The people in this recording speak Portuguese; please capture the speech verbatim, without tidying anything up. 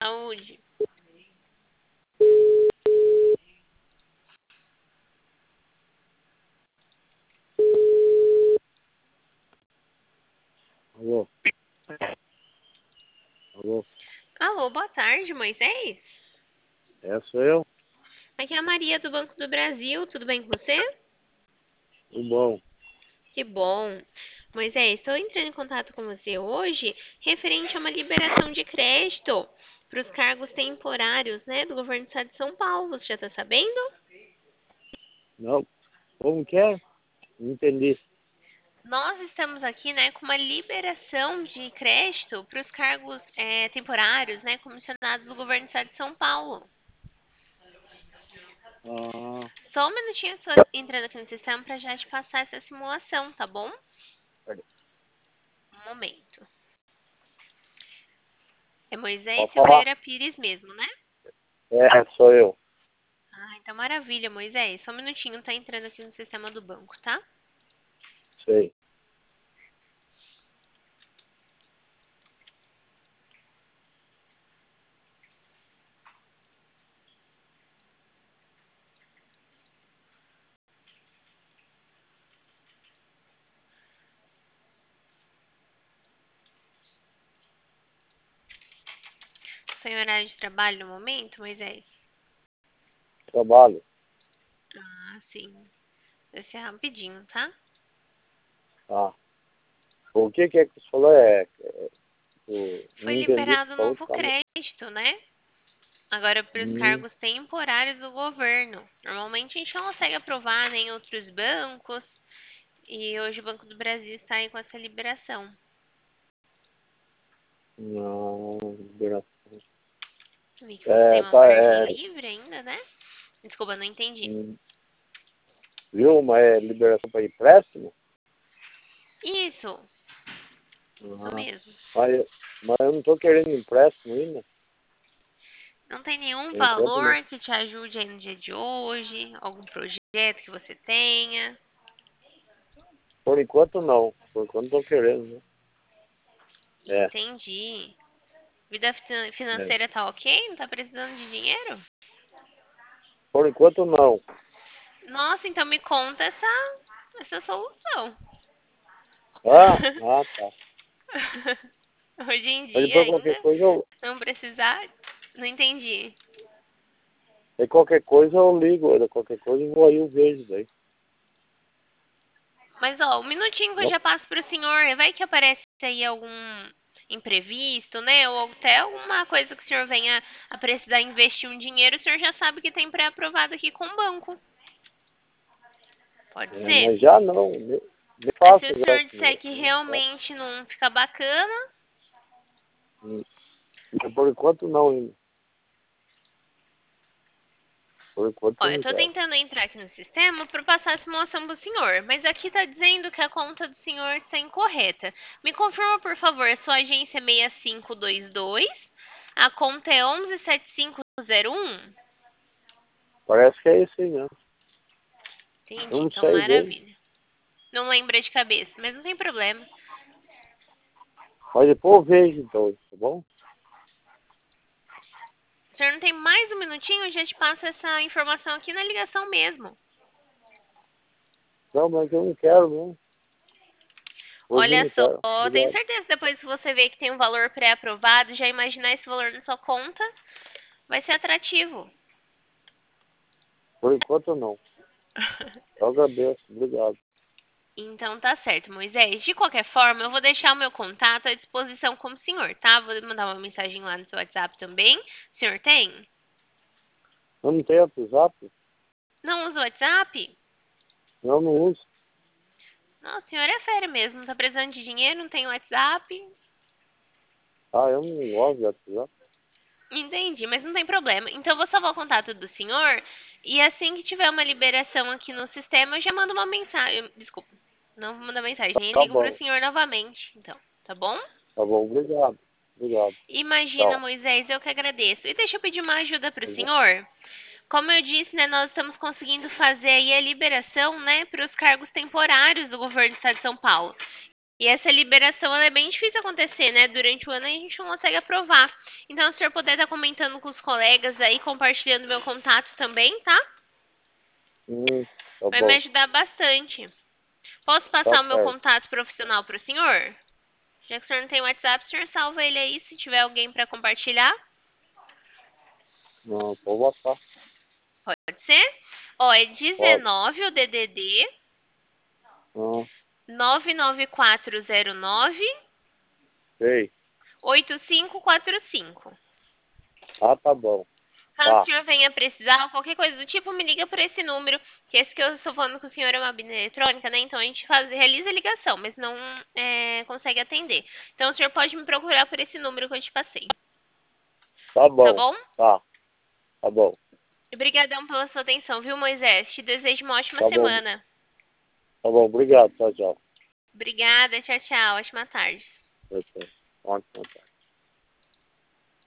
Saúde. Alô? Alô? Alô, boa tarde, Moisés. É, sou eu? Aqui é a Maria do Banco do Brasil, tudo bem com você? Tudo bom? Que bom. Moisés, estou entrando em contato com você hoje referente a uma liberação de crédito para os cargos temporários, né, do governo do estado de São Paulo. Você já está sabendo? Não. Como que é? Não entendi. Nós estamos aqui, né, com uma liberação de crédito para os cargos é, temporários, né, comissionados do governo do estado de São Paulo. Ah, Só um minutinho, estou entrando aqui no sistema para já te passar essa simulação, tá bom? peraí. Um momento. É Moisés Pode falar? Silveira Pires mesmo, né? É, sou eu. Ah, então maravilha, Moisés. Só um minutinho, tá entrando aqui no sistema do banco, tá? Sei. Tô em horário de trabalho no momento, Moisés? Trabalho. Ah, sim. Vai ser rapidinho, tá? Ah. O que que é que você falou? É, é o, Foi não entendi o que liberado você um falou. novo Tá, mas- crédito, né? Agora para os hum, cargos temporários do governo. Normalmente a gente não consegue aprovar nem em outros bancos. E hoje o Banco do Brasil está aí com essa liberação. não, liberação. Vi que você tem É, uma tá, margem é, livre ainda, né? Desculpa, não entendi. hum, viu? Mas é liberação para empréstimo? Isso, isso Ah, mesmo. mas, mas eu não tô querendo empréstimo ainda. Não tem nenhum Por enquanto não. valor que te ajude aí no dia de hoje? Algum projeto que você tenha? Por enquanto não. Por enquanto não tô querendo, né? É, Entendi. Vida finan- é. financeira tá ok? Não tá precisando de dinheiro? Por enquanto não. Nossa, então me conta essa, essa solução. Ah, ah, tá. Hoje em Mas dia depois qualquer ainda coisa eu, não precisar? Não entendi. e qualquer coisa eu ligo, olha, qualquer coisa eu vou aí eu vejo daí. Mas ó, um minutinho que eu Não? já passo pro senhor. Vai que aparece aí algum imprevisto, né? Ou até alguma coisa que o senhor venha a precisar investir um dinheiro, o senhor já sabe que tem pré-aprovado aqui com o banco. Pode É, ser? mas já não, me, me Mas se faça o já senhor esse disser negócio, que né? Tá? realmente não fica bacana, Hum. Mas por enquanto não ainda. Por enquanto ó, eu eu não tô quero. tentando entrar aqui no sistema para passar a simulação pro senhor, mas aqui tá dizendo que a conta do senhor está incorreta. Me confirma, por favor, a sua agência é seis cinco dois dois, a conta é onze sete cinco zero um? Parece que é isso aí mesmo. Eu Entendi, não então sei ver. maravilha. Não lembra de cabeça, mas não tem problema. Mas depois eu vejo então, tá bom? O senhor não tem mais um minutinho? Eu já te passo essa informação aqui na ligação mesmo. Não, mas eu não quero não. Hoje eu Olha não só, quero. tenho Obrigado. certeza que depois que você vê que tem um valor pré-aprovado, já imaginar esse valor na sua conta, vai ser atrativo. Por enquanto não. Eu agradeço. Obrigado. Então tá certo, Moisés. De qualquer forma, eu vou deixar o meu contato à disposição como senhor, tá? Vou mandar uma mensagem lá no seu WhatsApp também. O senhor tem? Eu não tenho WhatsApp? Não usa o WhatsApp? Eu não uso. Não, o senhor é fera mesmo. Não tá precisando de dinheiro, não tem WhatsApp. Ah, eu não gosto de WhatsApp. Entendi, mas não tem problema. Então eu vou salvar o contato do senhor e assim que tiver uma liberação aqui no sistema, eu já mando uma mensagem. Desculpa, não vou mandar mensagem, eu Tá ligo pro bom. senhor novamente. Então, tá bom? Tá bom. Obrigado. Obrigado. Imagina, Tchau. Moisés, eu que agradeço. E deixa eu pedir uma ajuda pro Obrigado. senhor. Como eu disse, né, nós estamos conseguindo fazer aí a liberação, né, para os cargos temporários do governo do estado de São Paulo. E essa liberação ela é bem difícil acontecer, né? Durante o ano a gente não consegue aprovar. Então, se o senhor puder estar comentando com os colegas aí, compartilhando meu contato também, tá? Hum, tá Vai me bom. ajudar bastante. Posso Tá passar o meu certo. contato profissional para o senhor? Já que o senhor não tem WhatsApp, o senhor salva ele aí se tiver alguém para compartilhar. Não, vou botar. Pode ser? Ó, é Pode. dezenove o D D D Ah, nove nove quatro zero nove sei. oito cinco quatro cinco. Ah, tá bom. Caso o Tá, senhor venha precisar, qualquer coisa do tipo, me liga por esse número, que esse que eu estou falando com o senhor é uma bina eletrônica, né? Então a gente faz, realiza a ligação, mas não é, consegue atender. Então o senhor pode me procurar por esse número que eu te passei. tá Tá bom. bom? Tá, tá bom. Obrigadão pela sua atenção, viu, Moisés? Te desejo uma ótima Tá bom. semana. Tá bom, obrigado. Tchau, tchau. Obrigada, tchau, tchau. Ótima tarde. Tchau, tchau. Ótimo, tá.